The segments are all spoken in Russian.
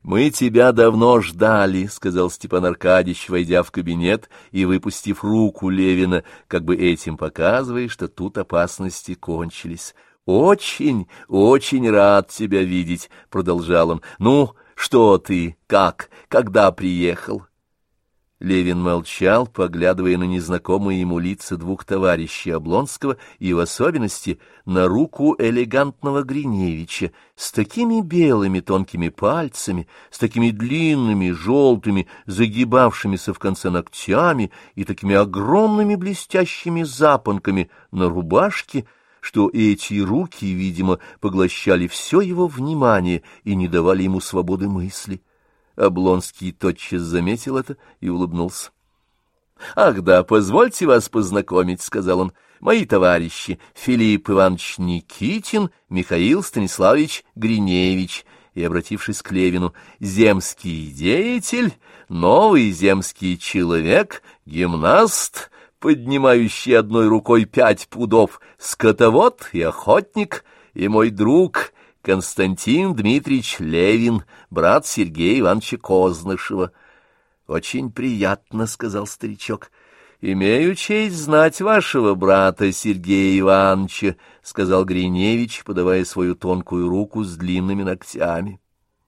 Мы тебя давно ждали, — сказал Степан Аркадьич, войдя в кабинет и выпустив руку Левина, как бы этим показывая, что тут опасности кончились. — Очень, очень рад тебя видеть, — продолжал он. — Ну, что ты, как, когда приехал? Левин молчал, поглядывая на незнакомые ему лица двух товарищей Облонского и, в особенности, на руку элегантного Гриневича с такими белыми тонкими пальцами, с такими длинными, желтыми, загибавшимися в конце ногтями и такими огромными блестящими запонками на рубашке, что эти руки, видимо, поглощали все его внимание и не давали ему свободы мысли. Облонский тотчас заметил это и улыбнулся. — Ах да, позвольте вас познакомить, — сказал он, — мои товарищи Филипп Иванович Никитин, Михаил Станиславович Гриневич, и, обратившись к Левину, земский деятель, новый земский человек, гимнаст, поднимающий одной рукой 5 пудов, скотовод и охотник, и мой друг Константин Дмитриевич Левин, брат Сергея Ивановича Кознышева. — Очень приятно, — сказал старичок. — Имею честь знать вашего брата Сергея Ивановича, — сказал Гриневич, подавая свою тонкую руку с длинными ногтями.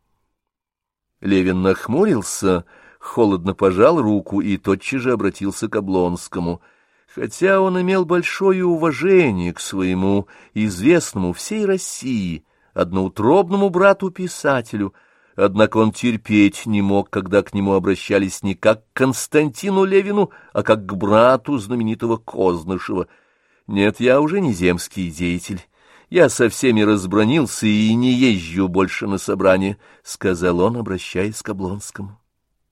Левин нахмурился, холодно пожал руку и тотчас же обратился к Облонскому. Хотя он имел большое уважение к своему известному всей России одноутробному брату-писателю, однако он терпеть не мог, когда к нему обращались не как к Константину Левину, а как к брату знаменитого Кознышева. Нет, я уже не земский деятель. Я со всеми разбранился и не езжу больше на собрания, — сказал он, обращаясь к Облонскому.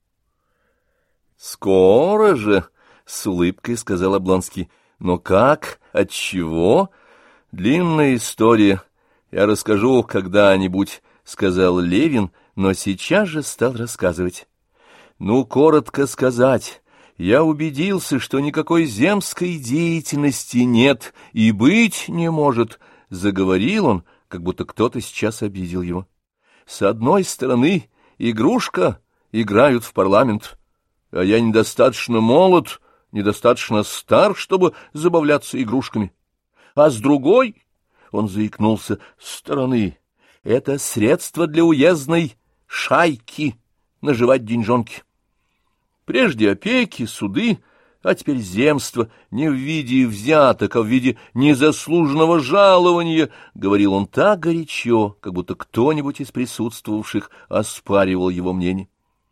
— Скоро же, — с улыбкой сказал Облонский. — Но как? Отчего? Длинная история. Я расскажу когда-нибудь, — сказал Левин, но сейчас же стал рассказывать. Ну, коротко сказать, я убедился, что никакой земской деятельности нет и быть не может, — заговорил он, как будто кто-то сейчас обидел его. С одной стороны, игрушка, играют в парламент, а я недостаточно молод, недостаточно стар, чтобы забавляться игрушками. А с другой... Он заикнулся, стороны. Это средство для уездной шайки наживать деньжонки. Прежде опеки, суды, а теперь земство, не в виде взяток, а в виде незаслуженного жалования, — говорил он так горячо, как будто кто-нибудь из присутствовавших оспаривал его мнение.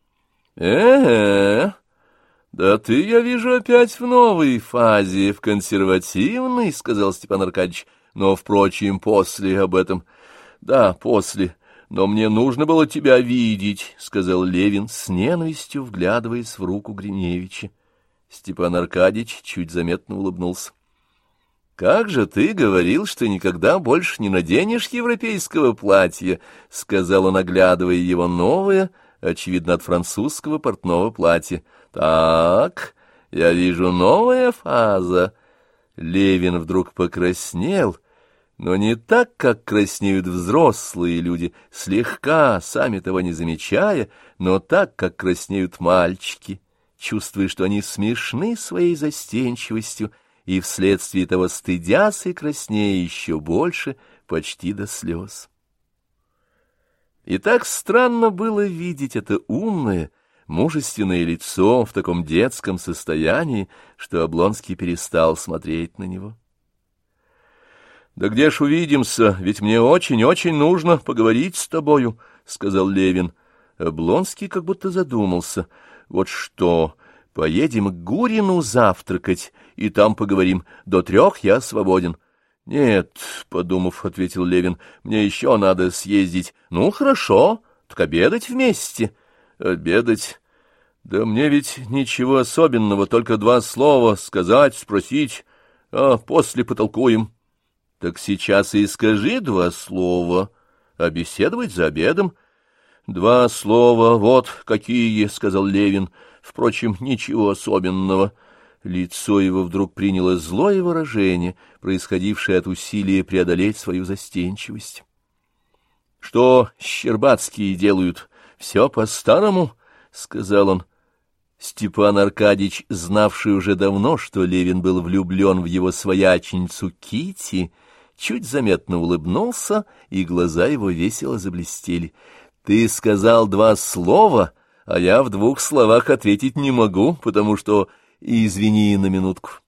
Да ты, я вижу, опять в новой фазе, в консервативной, — сказал Степан Аркадьич. Но, впрочем, после об этом... Да, после. Но мне нужно было тебя видеть, — сказал Левин, с ненавистью вглядываясь в руку Гриневича. Степан Аркадьич чуть заметно улыбнулся. — Как же ты говорил, что никогда больше не наденешь европейского платья, — сказал он, оглядывая его новое, очевидно, от французского портного платья. — Так, я вижу, новая фаза. Левин вдруг покраснел, но не так, как краснеют взрослые люди, слегка, сами того не замечая, но так, как краснеют мальчики, чувствуя, что они смешны своей застенчивостью, и вследствие того стыдятся и краснея еще больше, почти до слез. И так странно было видеть это умное, мужественное лицо в таком детском состоянии, что Облонский перестал смотреть на него. — Да где ж увидимся, ведь мне очень-очень нужно поговорить с тобою, — сказал Левин. Облонский как будто задумался. — Вот что, поедем к Гурину завтракать, и там поговорим. До 3 я свободен. — Нет, — подумав, ответил Левин, — мне еще надо съездить. — Ну, хорошо, так обедать вместе. — Обедать? Да мне ведь ничего особенного, только 2 слова сказать, спросить, а после потолкуем. — Так сейчас и скажи 2 слова, а беседовать за обедом. — 2 слова, вот какие, — сказал Левин. Впрочем, ничего особенного. Лицо его вдруг приняло злое выражение, происходившее от усилия преодолеть свою застенчивость. — Что Щербацкие делают? Все по-старому, — сказал он. Степан Аркадьич, знавший уже давно, что Левин был влюблен в его свояченицу Кити, чуть заметно улыбнулся, и глаза его весело заблестели. — Ты сказал 2 слова, а я в 2 словах ответить не могу, потому что... Извини на минутку.